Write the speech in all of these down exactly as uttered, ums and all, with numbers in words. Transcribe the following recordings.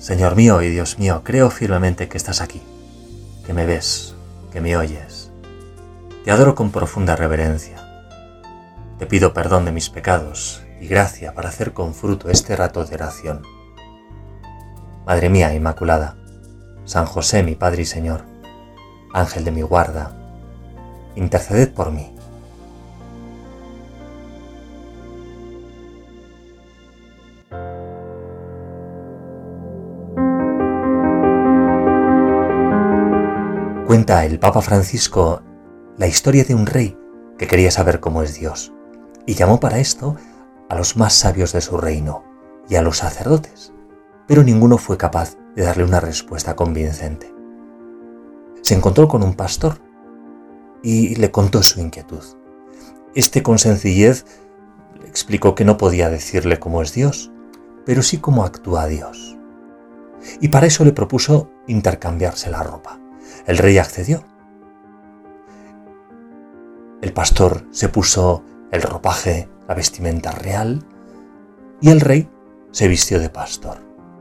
Señor mío y Dios mío, creo firmemente que estás aquí, que me ves, que me oyes. Te adoro con profunda reverencia. Te pido perdón de mis pecados y gracia para hacer con fruto este rato de oración. Madre mía Inmaculada, San José mi Padre y Señor, Ángel de mi guarda, interceded por mí. Cuenta el Papa Francisco la historia de un rey que quería saber cómo es Dios y llamó para esto a los más sabios de su reino y a los sacerdotes, pero ninguno fue capaz de darle una respuesta convincente. Se encontró con un pastor y le contó su inquietud. Este con sencillez le explicó que no podía decirle cómo es Dios, pero sí cómo actúa Dios. Y para eso le propuso intercambiarse la ropa. El rey accedió. El pastor se puso el ropaje, la vestimenta real, y el rey se vistió de pastor.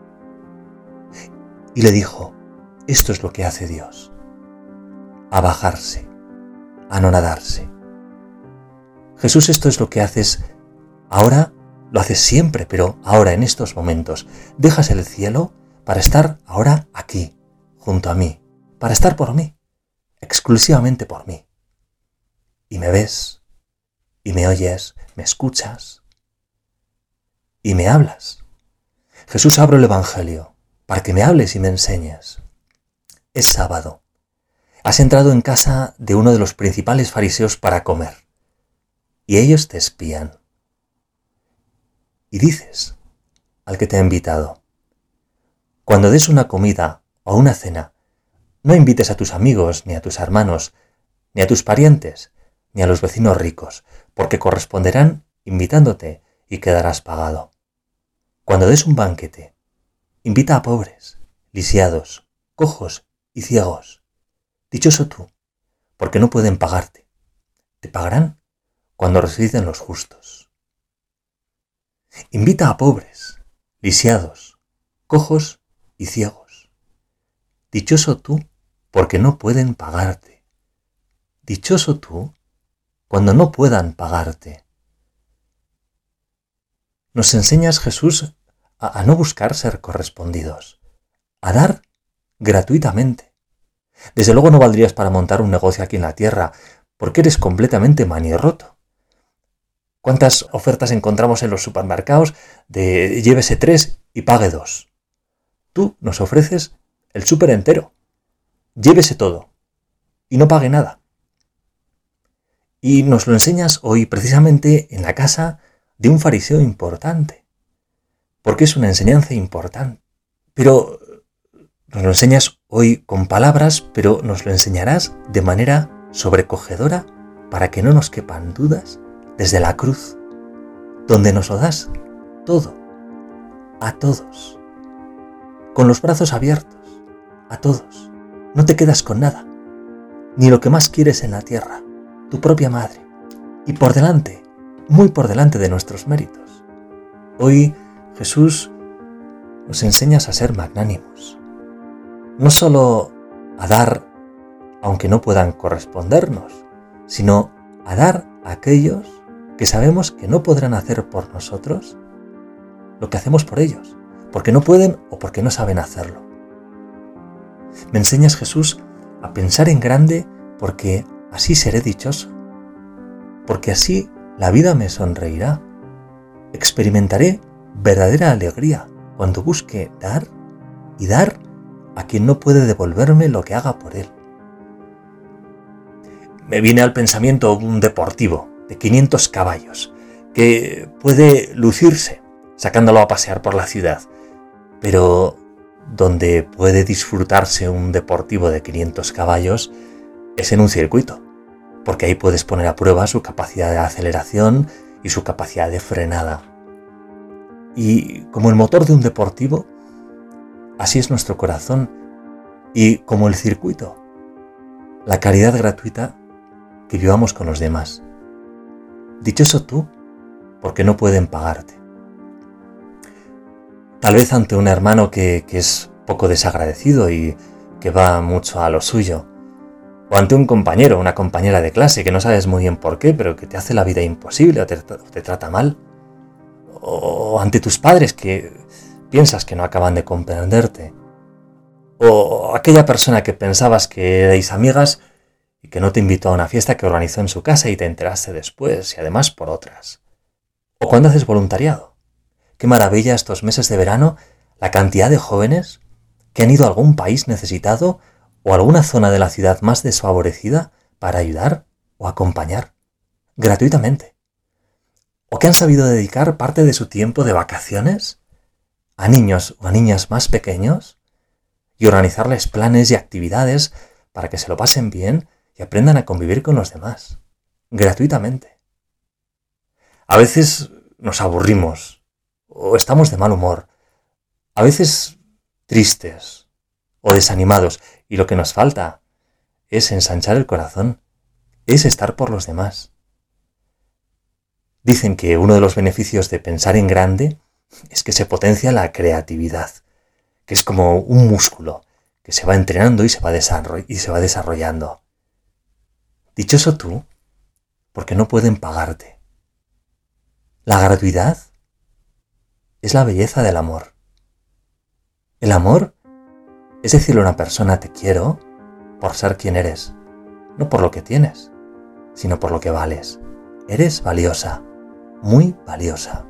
Y le dijo, esto es lo que hace Dios: abajarse, anonadarse. Jesús, esto es lo que haces ahora, lo haces siempre, pero ahora en estos momentos dejas el cielo para estar ahora aquí, junto a mí, para estar por mí, exclusivamente por mí. Y me ves, y me oyes, me escuchas, y me hablas. Jesús, abro el Evangelio para que me hables y me enseñes. Es sábado. Has entrado en casa de uno de los principales fariseos para comer, y ellos te espían. Y dices al que te ha invitado, cuando des una comida o una cena, no invites a tus amigos, ni a tus hermanos, ni a tus parientes, ni a los vecinos ricos, porque corresponderán invitándote y quedarás pagado. Cuando des un banquete, invita a pobres, lisiados, cojos y ciegos. Dichoso tú, porque no pueden pagarte. Te pagarán cuando resuciten los justos. Invita a pobres, lisiados, cojos y ciegos. Dichoso tú, porque no pueden pagarte. Dichoso tú cuando no puedan pagarte. Nos enseñas, Jesús, a, a no buscar ser correspondidos, a dar gratuitamente. Desde luego no valdrías para montar un negocio aquí en la tierra, porque eres completamente manirroto. ¿Cuántas ofertas encontramos en los supermercados de llévese tres y pague dos? Tú nos ofreces el súper entero. Llévese todo y no pague nada. Y nos lo enseñas hoy precisamente en la casa de un fariseo importante, porque es una enseñanza importante. Pero nos lo enseñas hoy con palabras, pero nos lo enseñarás de manera sobrecogedora para que no nos quepan dudas desde la cruz, donde nos lo das todo, a todos, con los brazos abiertos, a todos. No te quedas con nada, ni lo que más quieres en la tierra, tu propia madre. Y por delante, muy por delante de nuestros méritos. Hoy, Jesús, nos enseñas a ser magnánimos. No solo a dar, aunque no puedan correspondernos, sino a dar a aquellos que sabemos que no podrán hacer por nosotros lo que hacemos por ellos, porque no pueden o porque no saben hacerlo. Me enseñas, Jesús, a pensar en grande, porque así seré dichoso, porque así la vida me sonreirá. Experimentaré verdadera alegría cuando busque dar y dar a quien no puede devolverme lo que haga por él. Me viene al pensamiento un deportivo de quinientos caballos que puede lucirse sacándolo a pasear por la ciudad, pero donde puede disfrutarse un deportivo de quinientos caballos es en un circuito, porque ahí puedes poner a prueba su capacidad de aceleración y su capacidad de frenada. Y como el motor de un deportivo, así es nuestro corazón, y como el circuito, la caridad gratuita que vivamos con los demás. Dichoso tú, porque no pueden pagarte. Tal vez ante un hermano que, que es poco desagradecido y que va mucho a lo suyo. O ante un compañero, una compañera de clase que no sabes muy bien por qué, pero que te hace la vida imposible o te, te trata mal. O ante tus padres que piensas que no acaban de comprenderte. O aquella persona que pensabas que erais amigas y que no te invitó a una fiesta que organizó en su casa y te enteraste después y además por otras. O cuando haces voluntariado. Qué maravilla estos meses de verano, la cantidad de jóvenes que han ido a algún país necesitado o a alguna zona de la ciudad más desfavorecida para ayudar o acompañar, gratuitamente. O que han sabido dedicar parte de su tiempo de vacaciones a niños o a niñas más pequeños y organizarles planes y actividades para que se lo pasen bien y aprendan a convivir con los demás, gratuitamente. A veces nos aburrimos o estamos de mal humor, a veces tristes o desanimados, y lo que nos falta es ensanchar el corazón, es estar por los demás. Dicen que uno de los beneficios de pensar en grande es que se potencia la creatividad, que es como un músculo que se va entrenando y se va, desarroll- y se va desarrollando. Dichoso tú, porque no pueden pagarte. La gratuidad es la belleza del amor. El amor es decirle a una persona te quiero por ser quien eres, no por lo que tienes, sino por lo que vales. Eres valiosa, muy valiosa.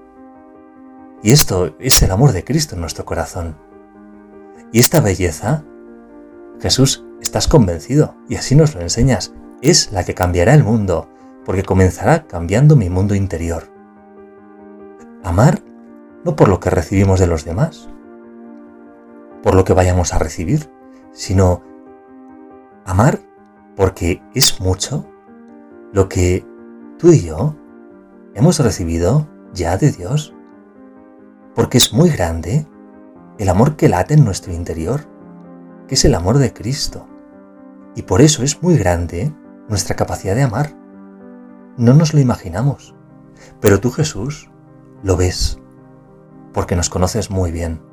Y esto es el amor de Cristo en nuestro corazón. Y esta belleza, Jesús, estás convencido, y así nos lo enseñas, es la que cambiará el mundo, porque comenzará cambiando mi mundo interior. Amar no por lo que recibimos de los demás, por lo que vayamos a recibir, sino amar porque es mucho lo que tú y yo hemos recibido ya de Dios, porque es muy grande el amor que late en nuestro interior, que es el amor de Cristo, y por eso es muy grande nuestra capacidad de amar. No nos lo imaginamos, pero tú, Jesús, lo ves, porque nos conoces muy bien.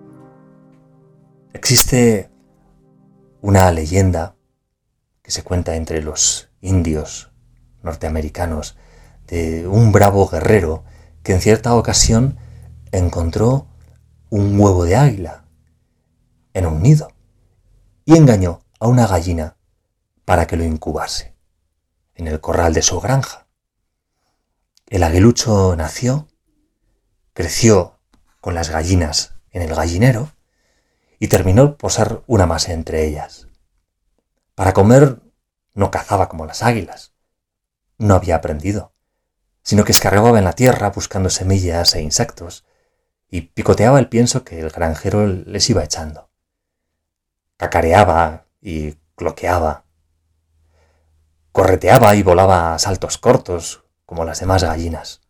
Existe una leyenda que se cuenta entre los indios norteamericanos de un bravo guerrero que en cierta ocasión encontró un huevo de águila en un nido y engañó a una gallina para que lo incubase en el corral de su granja. El aguilucho nació, creció con las gallinas en el gallinero y terminó por ser una más entre ellas. Para comer no cazaba como las águilas, no había aprendido, sino que escargaba en la tierra buscando semillas e insectos y picoteaba el pienso que el granjero les iba echando. Cacareaba y cloqueaba, correteaba y volaba a saltos cortos como las demás gallinas.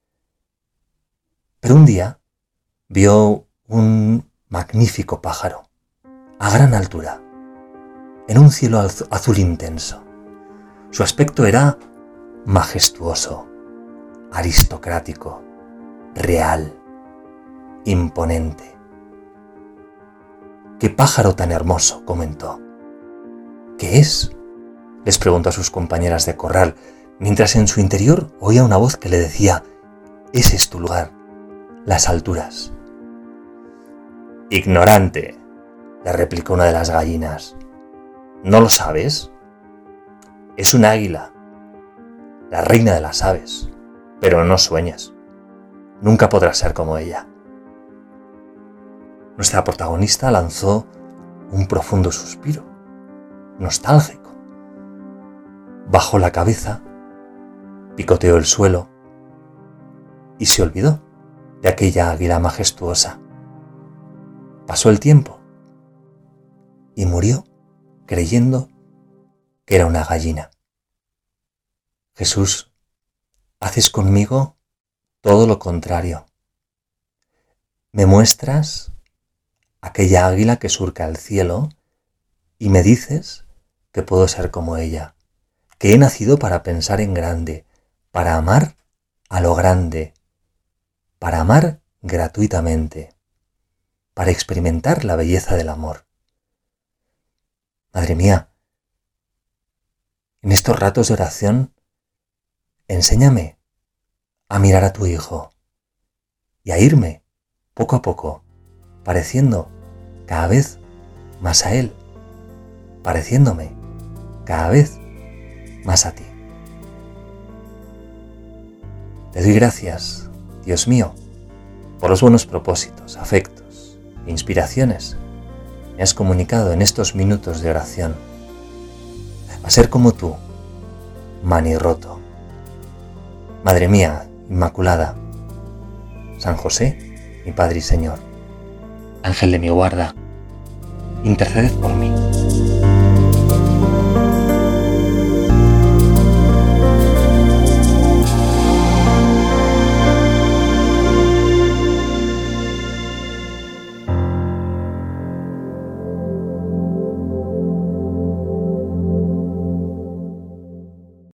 Pero un día vio un magnífico pájaro, a gran altura, en un cielo azul intenso. Su aspecto era majestuoso, aristocrático, real, imponente. «¡Qué pájaro tan hermoso!», comentó. «¿Qué es?», les preguntó a sus compañeras de corral, mientras en su interior oía una voz que le decía: «Ese es tu lugar, las alturas». «Ignorante», le replicó una de las gallinas, «¿no lo sabes? Es un águila, la reina de las aves, pero no sueñes, nunca podrás ser como ella». Nuestra protagonista lanzó un profundo suspiro, nostálgico. Bajó la cabeza, picoteó el suelo y se olvidó de aquella águila majestuosa. Pasó el tiempo y murió creyendo que era una gallina. Jesús, haces conmigo todo lo contrario. Me muestras aquella águila que surca el cielo y me dices que puedo ser como ella, que he nacido para pensar en grande, para amar a lo grande, para amar gratuitamente. para experimentar la belleza del amor. Madre mía, en estos ratos de oración, enséñame a mirar a tu Hijo y a irme, poco a poco, pareciendo cada vez más a Él, pareciéndome cada vez más a ti. Te doy gracias, Dios mío, por los buenos propósitos, afectos e inspiraciones que me has comunicado en estos minutos de oración. A ser como tú, manirroto. Madre mía, Inmaculada, San José, mi Padre y Señor, Ángel de mi guarda, interceded por mí.